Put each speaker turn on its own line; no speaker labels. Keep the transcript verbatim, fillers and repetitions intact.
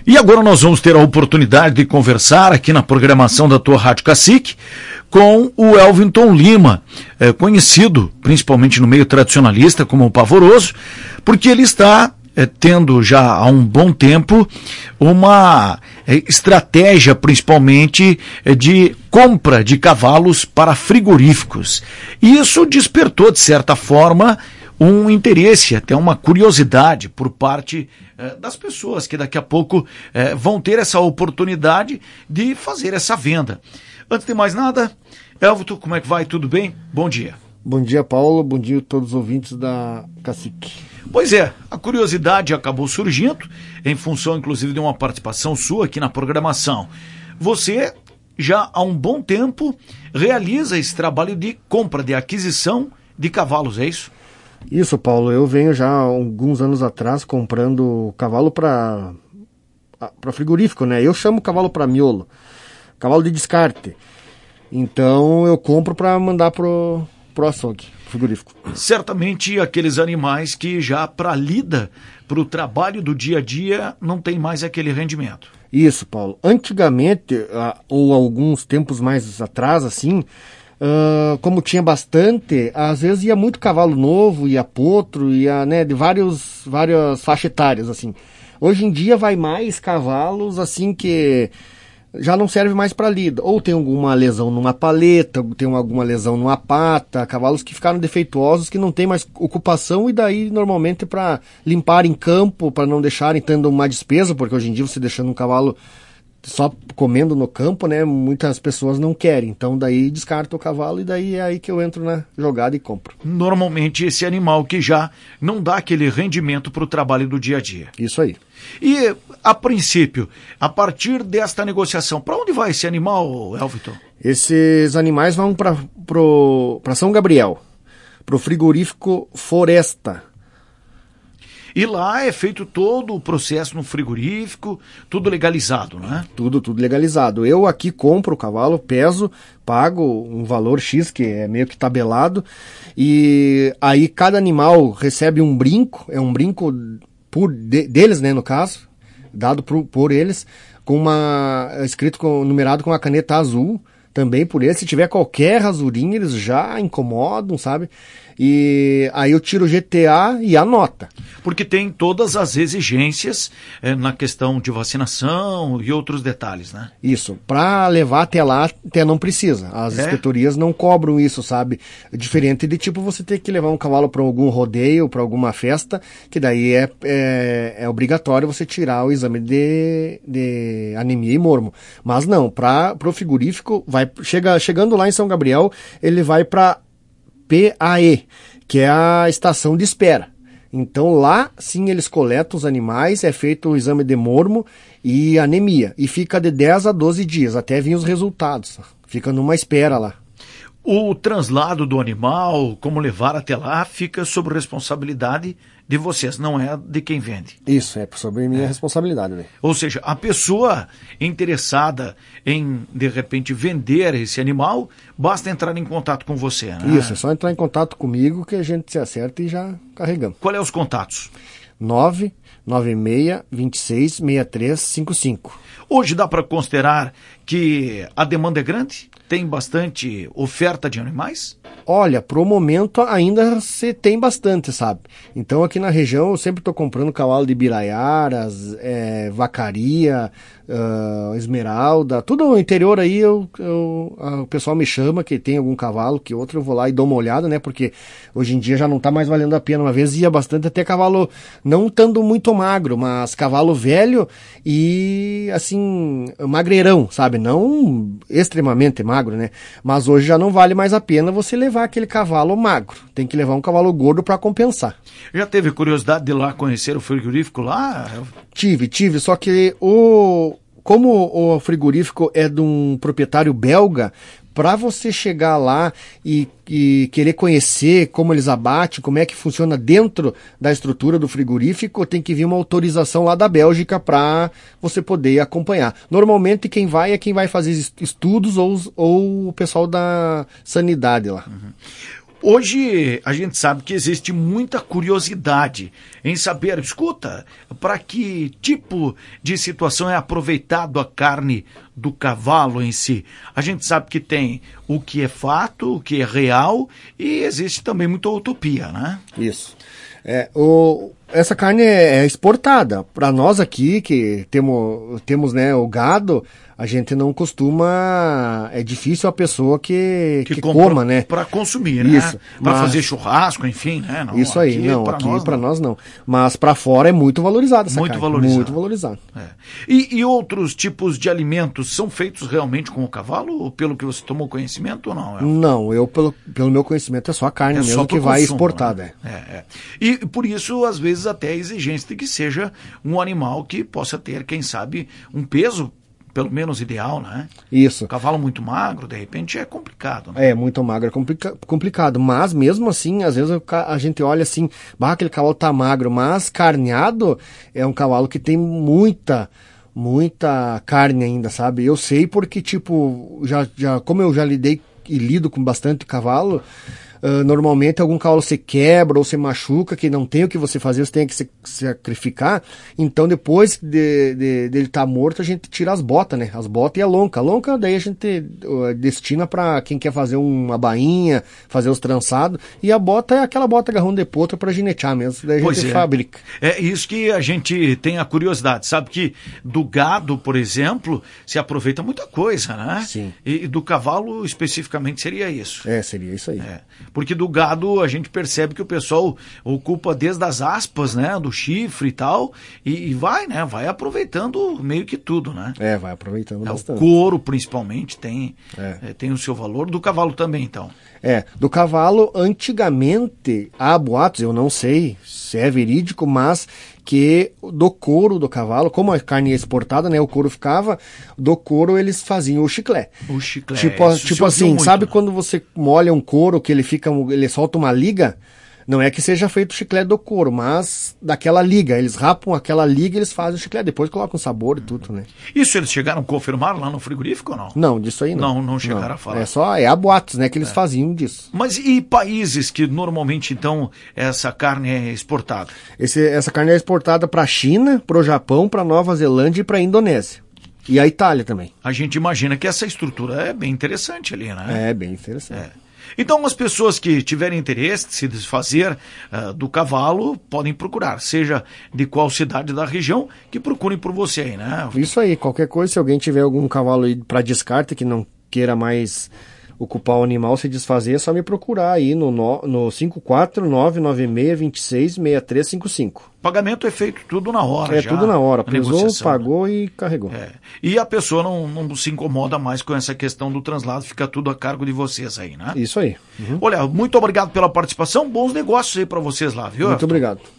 E agora nós vamos ter a oportunidade de conversar aqui na programação da tua Rádio Cacique com o Elvington Lima, é, conhecido principalmente no meio tradicionalista como o Pavoroso, porque ele está é, tendo já há um bom tempo uma é, estratégia principalmente é, de compra de cavalos para frigoríficos. E isso despertou, de certa forma, um interesse, até uma curiosidade por parte eh, das pessoas que daqui a pouco eh, vão ter essa oportunidade de fazer essa venda. Antes de mais nada, Elvito, como é que vai? Tudo bem? Bom dia.
Bom dia, Paulo. Bom dia a todos os ouvintes da Cacique.
Pois é, a curiosidade acabou surgindo, em função inclusive de uma participação sua aqui na programação. Você já há um bom tempo realiza esse trabalho de compra, de aquisição de cavalos, é isso?
Isso, Paulo. Eu venho já há alguns anos atrás comprando cavalo para para frigorífico, né? Eu chamo cavalo para miolo, cavalo de descarte. Então eu compro para mandar pro pro açougue, frigorífico.
Certamente aqueles animais que já para lida, para o trabalho do dia a dia, não tem mais aquele rendimento.
Isso, Paulo. Antigamente, ou alguns tempos mais atrás, assim, Uh, como tinha bastante, às vezes ia muito cavalo novo, ia potro, ia, né, de vários, várias faixas etárias, assim. Hoje em dia vai mais cavalos, assim, que já não serve mais para lida. Ou tem alguma lesão numa paleta, tem alguma lesão numa pata, cavalos que ficaram defeituosos, que não tem mais ocupação, e daí normalmente para limpar em campo, para não deixarem tendo uma despesa, porque hoje em dia você deixando um cavalo só comendo no campo, né, muitas pessoas não querem, então daí descarta o cavalo e daí é aí que eu entro na jogada e compro.
Normalmente esse animal que já não dá aquele rendimento para o trabalho do dia a dia.
Isso aí.
E a princípio, a partir desta negociação, para onde vai esse animal, Elvito?
Esses animais vão para para São Gabriel, para o frigorífico Floresta.
E lá é feito todo o processo no frigorífico, tudo legalizado, não é?
Tudo, tudo legalizado. Eu aqui compro o cavalo, peso, pago um valor X, que é meio que tabelado, e aí cada animal recebe um brinco, é um brinco por, de, deles, né, no caso, dado por, por eles, com uma, escrito, com, numerado com uma caneta azul, também por eles. Se tiver qualquer rasurinha, eles já incomodam, sabe? E aí eu tiro o G T A e a nota.
Porque tem todas as exigências é, na questão de vacinação e outros detalhes, né?
Isso. Para levar até lá, até não precisa. As é? inspetorias não cobram isso, sabe? Diferente de tipo você ter que levar um cavalo para algum rodeio, para alguma festa, que daí é, é, é obrigatório você tirar o exame de, de anemia e mormo. Mas não, para o frigorífico, vai, chega, chegando lá em São Gabriel, ele vai para P A E, que é a estação de espera. Então lá sim eles coletam os animais, é feito o exame de mormo e anemia, e fica de dez a doze dias, até vir os resultados. Fica numa espera lá.
O translado do animal, como levar até lá, fica sob responsabilidade de vocês, não é de quem vende.
Isso, é sobre minha é. responsabilidade. Né?
Ou seja, a pessoa interessada em, de repente, vender esse animal, basta entrar em contato com você, né?
Isso, é só entrar em contato comigo que a gente se acerta e já carregamos.
Qual é os contatos?
nove nove seis, dois seis, seis três cinco cinco.
Hoje dá para considerar que a demanda é grande? Tem bastante oferta de animais?
Olha, pro momento ainda se tem bastante, sabe? Então aqui na região eu sempre estou comprando cavalo de biraiaras, é, vacaria, uh, esmeralda, tudo no interior aí eu, eu, uh, o pessoal me chama que tem algum cavalo, que outro eu vou lá e dou uma olhada, né? Porque hoje em dia já não tá mais valendo a pena. Uma vez ia bastante até cavalo, não estando muito magro, mas cavalo velho e assim, magreirão, sabe? Não extremamente magro, né? Mas hoje já não vale mais a pena você levar aquele cavalo magro. Tem que levar um cavalo gordo para compensar.
Já teve curiosidade de ir lá conhecer o frigorífico lá?
Tive, tive, só que o como o frigorífico é de um proprietário belga, para você chegar lá e, e querer conhecer como eles abatem, como é que funciona dentro da estrutura do frigorífico, tem que vir uma autorização lá da Bélgica para você poder acompanhar. Normalmente quem vai é quem vai fazer estudos ou, ou o pessoal da sanidade lá.
Uhum. Hoje a gente sabe que existe muita curiosidade em saber, escuta, para que tipo de situação é aproveitado a carne do cavalo em si. A gente sabe que tem o que é fato, o que é real e existe também muita utopia, né?
Isso. É, o, essa carne é, é exportada. Para nós aqui, que temos, temos né, o gado, a gente não costuma... É difícil a pessoa que, que, que coma, né?
Para consumir, né?
Isso.
Para
Mas...
fazer churrasco, enfim, né? Não,
isso aí,
aqui,
não,
pra
aqui
nós,
para
não.
nós não. Mas para fora é muito valorizada essa
muito
carne.
Valorizado.
Muito valorizado.
É. E, e outros tipos de alimentos são feitos realmente com o cavalo, pelo que você tomou conhecimento ou não? É?
Não, eu, pelo, pelo meu conhecimento, é só a carne
é
mesmo
só
que vai
consumo,
exportada.
Né? É, é. E por isso, às vezes, até a exigência de que seja um animal que possa ter, quem sabe, um peso pelo menos ideal, né?
Isso.
Um cavalo muito magro, de repente, é complicado. Né?
É, muito magro, é complica complicado. Mas, mesmo assim, às vezes a gente olha assim, bah, aquele cavalo tá magro, mas carneado é um cavalo que tem muita, muita carne ainda, sabe? Eu sei porque, tipo, já, já, como eu já lidei e lido com bastante cavalo, Uh, normalmente algum cavalo se quebra ou se machuca, que não tem o que você fazer, você tem que se sacrificar. Então depois de, de, de ele estar tá morto, a gente tira as botas, né? As botas e a lonca. A lonca daí a gente uh, destina para quem quer fazer uma bainha, fazer os trançados. E a bota é aquela bota garrão de potro para ginetear mesmo. Daí a
pois
gente
é.
fabrica.
É isso que a gente tem a curiosidade. Sabe que do gado, por exemplo, se aproveita muita coisa, né?
Sim.
E, e do cavalo especificamente seria isso.
É, seria isso aí.
É. Porque do gado a gente percebe que o pessoal ocupa desde as aspas, né, do chifre e tal, e, e vai, né, vai aproveitando meio que tudo, né?
É, vai aproveitando
é,
bastante.
O couro, principalmente, tem,
é.
É, tem o seu valor. Do cavalo também, então.
É, do cavalo, antigamente, há boatos, eu não sei se é verídico, mas que do couro do cavalo, como a carne é exportada, né, o couro ficava, do couro eles faziam o chiclete.
O chiclete.
Tipo, tipo assim, muito, sabe né? Quando você molha um couro que ele fica, ele solta uma liga? Não é que seja feito o chiclete do couro, mas daquela liga. Eles rapam aquela liga e eles fazem o chiclete. Depois colocam sabor e tudo, né?
Isso eles chegaram a confirmar lá no frigorífico ou não?
Não, disso aí não.
Não, não chegaram
não.
a falar.
É só, é a boatos, né, que eles é. faziam disso.
Mas e países que normalmente, então, essa carne é exportada?
Esse, essa carne é exportada para a China, para o Japão, para Nova Zelândia e para a Indonésia. E a Itália também.
A gente imagina que essa estrutura é bem interessante ali, né?
É, bem interessante.
É. Então, as pessoas que tiverem interesse de se desfazer uh, do cavalo podem procurar, seja de qual cidade da região, que procurem por você aí, né?
Isso aí, qualquer coisa, se alguém tiver algum cavalo aí para descarte que não queira mais ocupar o animal, se desfazer, é só me procurar aí no, no, no cinco quatro nove nove seis, dois seis, seis três cinco cinco.
Pagamento é feito tudo na hora.
É
já,
tudo na hora, pesou, pagou e carregou.
É. E a pessoa não, não se incomoda mais com essa questão do translado, fica tudo a cargo de vocês aí, né?
Isso aí. Uhum.
Olha, muito obrigado pela participação, bons negócios aí para vocês lá, viu?
Muito obrigado.